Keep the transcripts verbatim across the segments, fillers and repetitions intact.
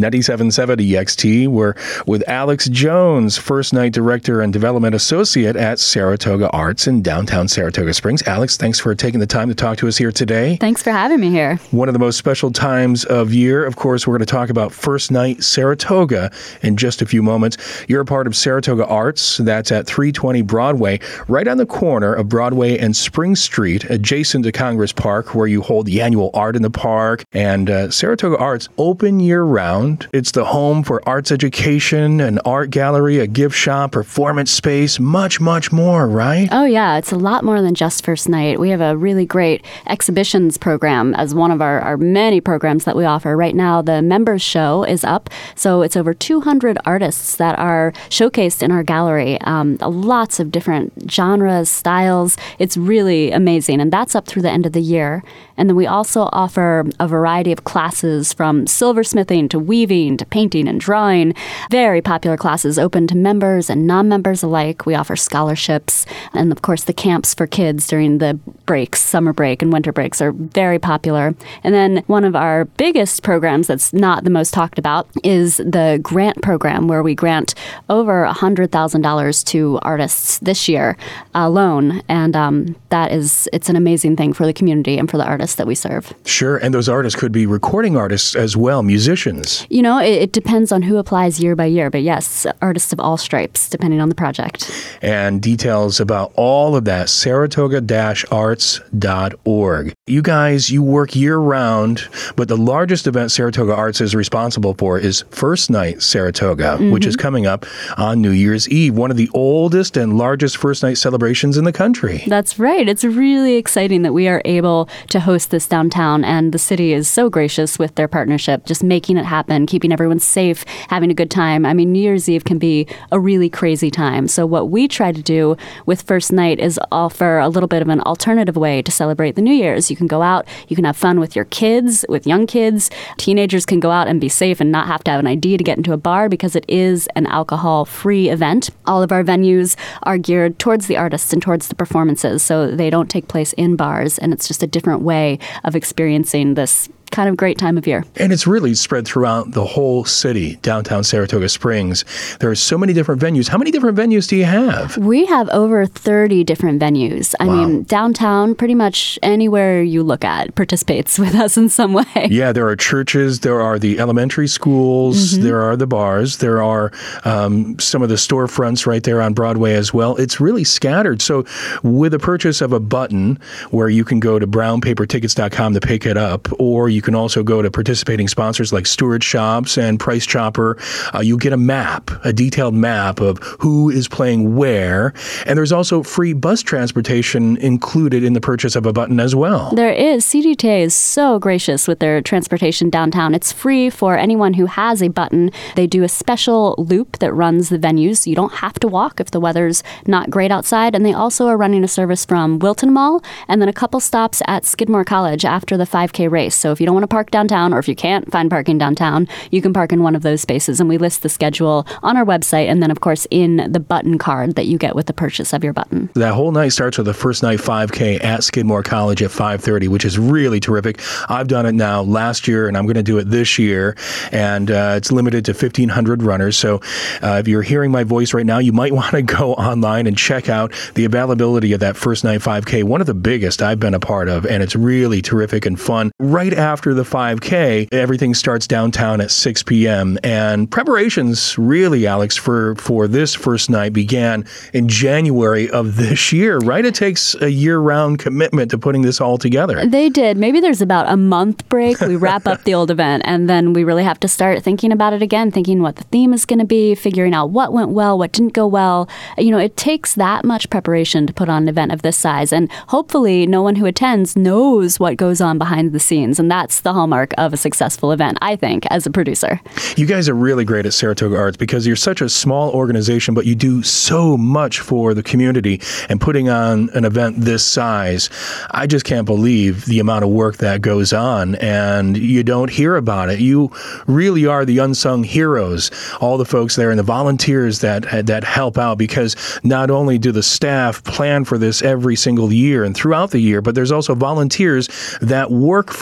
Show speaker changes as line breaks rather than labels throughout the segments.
ninety-seven point seven E X T. We're with Alex Jones, First Night Director and Development Associate at Saratoga Arts in downtown Saratoga Springs. Alex, thanks for taking the time to talk to us here today.
Thanks for having me here.
One of the most special times of year. Of course, we're going to talk about First Night Saratoga in just a few moments. You're a part of Saratoga Arts. That's at three twenty Broadway, right on the corner of Broadway and Spring Street, adjacent to Congress Park, where you hold the annual Art in the Park. And uh, Saratoga Arts, open year-round. It's the home for arts education, an art gallery, a gift shop, performance space, much, much more, right?
Oh, yeah. It's a lot more than just First Night. We have a really great exhibitions program as one of our, our many programs that we offer. Right now, the Members Show is up. So it's over two hundred artists that are showcased in our gallery. Um, lots of different genres, styles. It's really amazing. And that's up through the end of the year. And then we also offer a variety of classes from silversmithing to weaving to painting and drawing. Very popular classes open to members and non-members alike. We offer scholarships. And of course, the camps for kids during the breaks, summer break and winter breaks, are very popular. And then one of our biggest programs that's not the most talked about is the grant program, where we grant over one hundred thousand dollars to artists this year alone. And um, that is, it's an amazing thing for the community and for the artists that we serve.
Sure. And those artists could be recording artists as well, musicians.
You know, it, it depends on who applies year by year. But yes, artists of all stripes, depending on the project.
And details about all of that, saratoga dash arts dot org. You guys, you work year-round, but the largest event Saratoga Arts is responsible for is First Night Saratoga, mm-hmm. which is coming up on New Year's Eve, one of the oldest and largest First Night celebrations in the country.
That's right. It's really exciting that we are able to host this downtown, and the city is so gracious with their partnership, just making it happen, keeping everyone safe, having a good time. I mean, New Year's Eve can be a really crazy time. So what we try to do with First Night is offer a little bit of an alternative way to celebrate the New Year's. You can go out, you can have fun with your kids, with young kids. Teenagers can go out and be safe and not have to have an I D to get into a bar because it is an alcohol-free event. All of our venues are geared towards the artists and towards the performances, so they don't take place in bars, and it's just a different way of experiencing this kind of great time of year.
And it's really spread throughout the whole city, downtown Saratoga Springs. There are so many different venues. How many different venues do you have?
We have over thirty different venues. I
Wow.
mean, downtown, pretty much anywhere you look at participates with us in some way.
Yeah, there are churches, there are the elementary schools,
Mm-hmm.
there are the bars, there are um, some of the storefronts right there on Broadway as well. It's really scattered. So with a purchase of a button where you can go to brown paper tickets dot com to pick it up, or you can also go to participating sponsors like Stewart Shops and Price Chopper. Uh, you get a map, a detailed map of who is playing where. And there's also free bus transportation included in the purchase of a button as well.
There is. C D T A is so gracious with their transportation downtown. It's free for anyone who has a button. They do a special loop that runs the venues. You don't have to walk if the weather's not great outside. And they also are running a service from Wilton Mall and then a couple stops at Skidmore College after the five K race. So if you don't want to park downtown, or if you can't find parking downtown, you can park in one of those spaces. And we list the schedule on our website, and then, of course, in the button card that you get with the purchase of your button.
That whole night starts with the First Night five K at Skidmore College at five thirty, which is really terrific. I've done it now last year, and I'm going to do it this year. And uh, it's limited to fifteen hundred runners. So uh, if you're hearing my voice right now, you might want to go online and check out the availability of that First Night five K, one of the biggest I've been a part of. And it's really terrific and fun. Right after the five K, everything starts downtown at six p.m. And preparations, really, Alex, for, for this First Night began in January of this year, right? It takes a year-round commitment to putting this all together.
They did. Maybe there's about a month break. We wrap up the old event, and then we really have to start thinking about it again, thinking what the theme is going to be, figuring out what went well, what didn't go well. You know, it takes that much preparation to put on an event of this size, and hopefully no one who attends knows what goes on behind the scenes, and that's the hallmark of a successful event, I think, as a producer.
You guys are really great at Saratoga Arts because you're such a small organization, but you do so much for the community, and putting on an event this size, I just can't believe the amount of work that goes on, and you don't hear about it. You really are the unsung heroes, all the folks there and the volunteers that that help out, because not only do the staff plan for this every single year and throughout the year, but there's also volunteers that work First Night.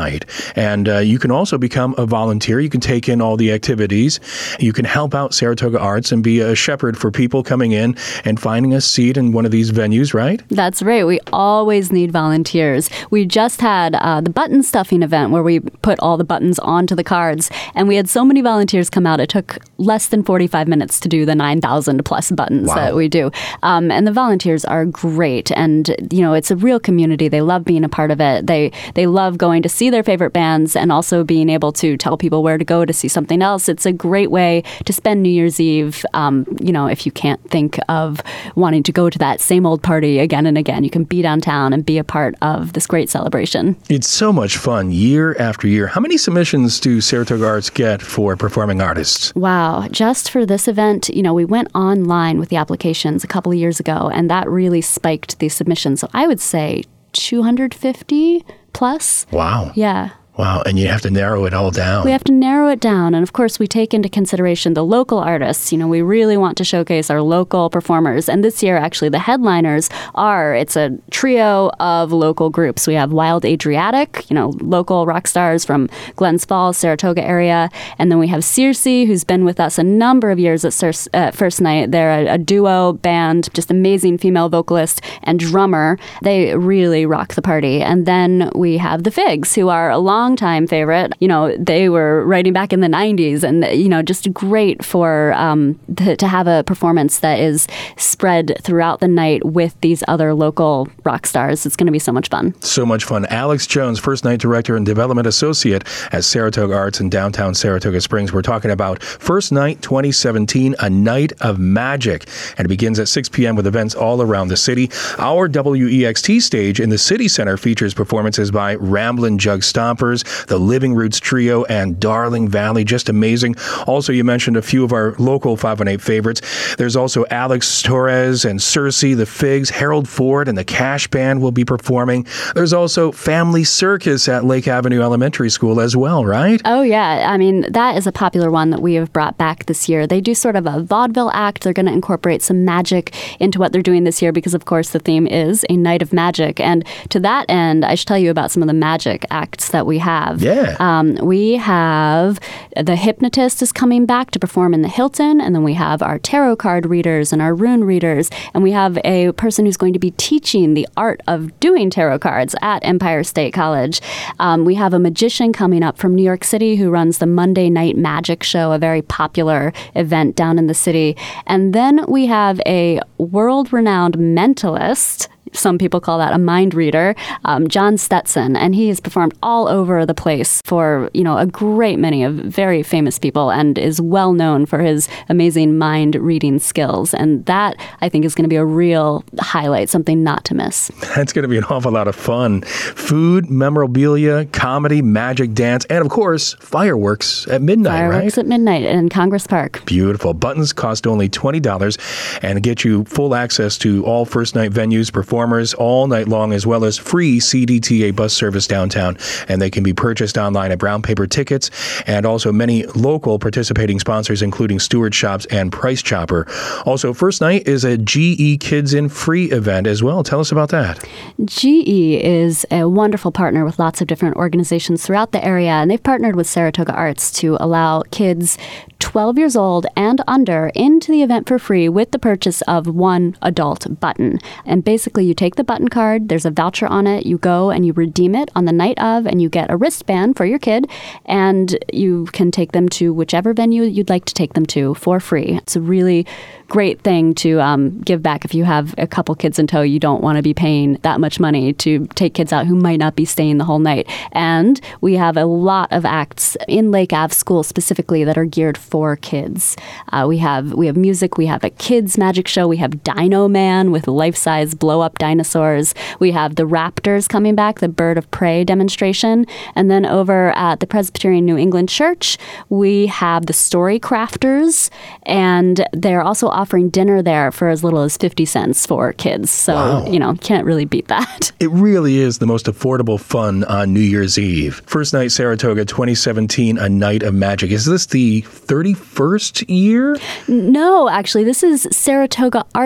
night. And uh, you can also become a volunteer. You can take in all the activities. You can help out Saratoga Arts and be a shepherd for people coming in and finding a seat in one of these venues, right?
That's right. We always need volunteers. We just had uh, the button stuffing event where we put all the buttons onto the cards, and we had so many volunteers come out. It took less than forty-five minutes to do the nine thousand plus buttons wow. that we do. Um, and the volunteers are great. And, you know, it's a real community. They love being a part of it. They they love going to see their favorite bands and also being able to tell people where to go to see something else. It's a great way to spend New Year's Eve. Um, you know, if you can't think of wanting to go to that same old party again and again, you can be downtown and be a part of this great celebration.
It's so much fun year after year. How many submissions do Saratoga Arts get for performing artists?
Wow. Just for this event, you know, we went online with the applications a couple of years ago, and that really spiked the submissions. So I would say two hundred fifty plus.
Wow.
Yeah.
Wow, and you have to narrow it all down.
We have to narrow it down. And of course, we take into consideration the local artists. You know, we really want to showcase our local performers. And this year, actually, the headliners are, it's a trio of local groups. We have Wild Adriatic, you know, local rock stars from Glens Falls, Saratoga area. And then we have Circe, who's been with us a number of years at Sur- uh, First Night. They're a, a duo band, just amazing female vocalist and drummer. They really rock the party. And then we have the Figs, who are a long time favorite. You know, they were writing back in the nineties, and, you know, just great for um, th- to have a performance that is spread throughout the night with these other local rock stars. It's going to be so much fun.
So much fun. Alex Jones, First Night Director and Development Associate at Saratoga Arts in downtown Saratoga Springs. We're talking about First Night twenty seventeen, A Night of Magic. And it begins at six p.m. with events all around the city. Our W E X T stage in the City Center features performances by Ramblin' Jug Stompers, the Living Roots Trio, and Darling Valley. Just amazing. Also, you mentioned a few of our local five one eight favorites. There's also Alex Torres and Circe, the Figs. Harold Ford and the Cash Band will be performing. There's also Family Circus at Lake Avenue Elementary School as well, right?
Oh, yeah. I mean, that is a popular one that we have brought back this year. They do sort of a vaudeville act. They're going to incorporate some magic into what they're doing this year because, of course, the theme is A Night of Magic. And to that end, I should tell you about some of the magic acts that we have.
Yeah.
Um, we have the hypnotist is coming back to perform in the Hilton, and then we have our tarot card readers and our rune readers, and we have a person who's going to be teaching the art of doing tarot cards at Empire State College. Um, we have a magician coming up from New York City who runs the Monday Night Magic Show, a very popular event down in the city. And then we have a world-renowned mentalist. Some people call that a mind reader, um, John Stetson, and he has performed all over the place for, you know, a great many of very famous people and is well known for his amazing mind reading skills. And that, I think, is going to be a real highlight, something not to miss.
That's going to be an awful lot of fun. Food, memorabilia, comedy, magic, dance, and of course, fireworks at midnight,
fireworks
right?
Fireworks at midnight in Congress Park.
Beautiful. Buttons cost only twenty dollars and get you full access to all First Night venues, performers all night long, as well as free C D T A bus service downtown. And they can be purchased online at Brown Paper Tickets, and also many local participating sponsors, including Stewart Shops and Price Chopper. Also, First Night is a G E Kids in Free event as well. Tell us about that.
G E is a wonderful partner with lots of different organizations throughout the area, and they've partnered with Saratoga Arts to allow kids twelve years old and under into the event for free with the purchase of one adult button. And basically, you take the button card, there's a voucher on it, you go and you redeem it on the night of, and you get a wristband for your kid, and you can take them to whichever venue you'd like to take them to for free. It's a really great thing to um, give back if you have a couple kids in tow. You don't want to be paying that much money to take kids out who might not be staying the whole night. And we have a lot of acts in Lake Ave School specifically that are geared for kids. Uh, we have we have music, we have a kids magic show, we have Dino Man with life-size blow-up dinosaurs. We have the Raptors coming back, the Bird of Prey demonstration. And then over at the Presbyterian New England Church, we have the Story Crafters, and they're also offering dinner there for as little as fifty cents for kids. So,
wow.
you know, can't really beat that.
It really is the most affordable fun on New Year's Eve. First Night Saratoga twenty seventeen, A Night of Magic. Is this the thirty-first year?
No, actually, this is Saratoga Arts'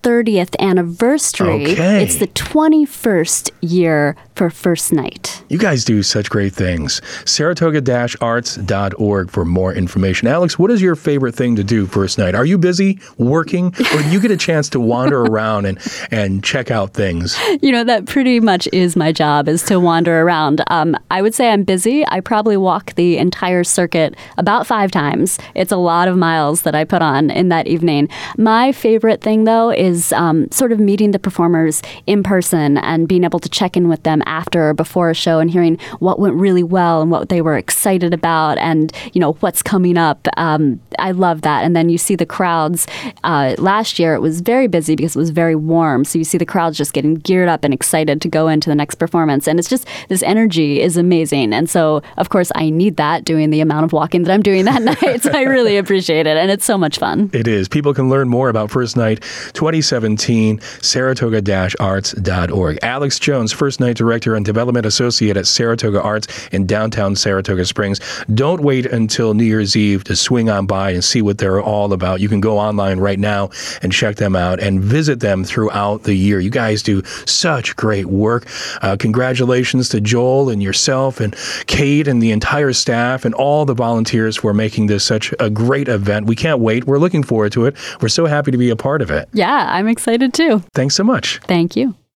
thirtieth anniversary.
Okay.
It's the twenty-first year for First Night.
You guys do such great things. Saratoga dash arts dot org for more information. Alex, what is your favorite thing to do first night? Are you busy working, or do you get a chance to wander around and, and check out things?
You know, that pretty much is my job, is to wander around. Um, I would say I'm busy. I probably walk the entire circuit about five times. It's a lot of miles that I put on in that evening. My favorite thing, though, is um, sort of meeting the performers in person and being able to check in with them after or before a show and hearing what went really well and what they were excited about and, you know, what's coming up. Um, I love that. And then you see the crowds. Uh, last year, it was very busy because it was very warm. So you see the crowds just getting geared up and excited to go into the next performance. And it's just, this energy is amazing. And so, of course, I need that doing the amount of walking that I'm doing that night. So I really appreciate it. And it's so much fun.
It is. People can learn more about First Night twenty seventeen, Saratoga dash arts dot org. Alex Jones, First Night Director and Development Associate at Saratoga Arts in downtown Saratoga Springs. Don't wait until New Year's Eve to swing on by and see what they're all about. You can go online right now and check them out and visit them throughout the year. You guys do such great work. Uh, congratulations to Joel and yourself and Kate and the entire staff and all the volunteers for making this such a great event. We can't wait. We're looking forward to it. We're so happy to be a part of it.
Yeah, I'm excited too.
Thanks so much.
Thank you.